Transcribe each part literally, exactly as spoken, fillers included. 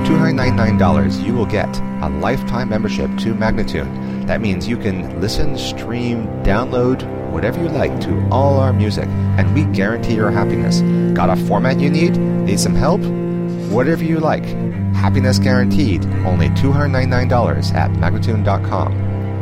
two hundred ninety-nine dollars, you will get a lifetime membership to Magnatune. That means you can listen, stream, download, whatever you like to all our music, and we guarantee your happiness. Got a format you need? Need some help? Whatever you like. Happiness guaranteed. Only two hundred ninety-nine dollars at Magnatune dot com.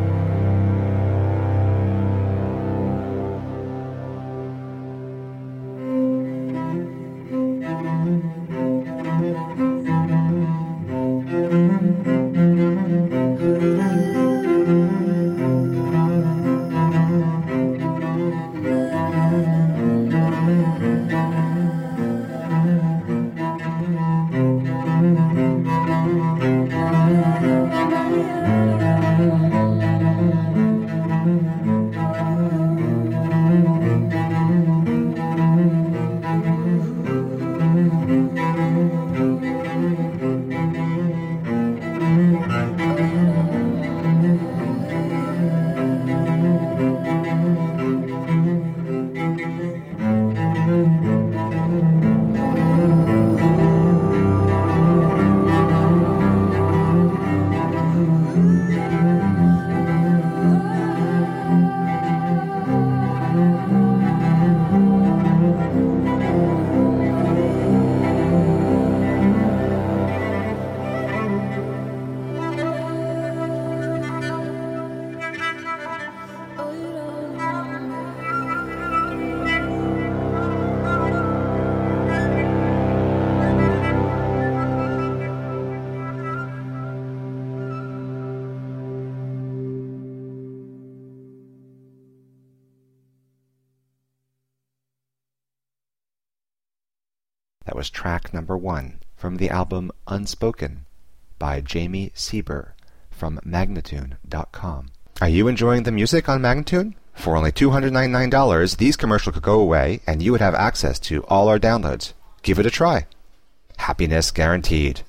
That was track number one from the album Unspoken by Jamie Sieber from Magnatune dot com. Are you enjoying the music on Magnatune? For only two hundred ninety-nine dollars, these commercials could go away and you would have access to all our downloads. Give it a try. Happiness guaranteed.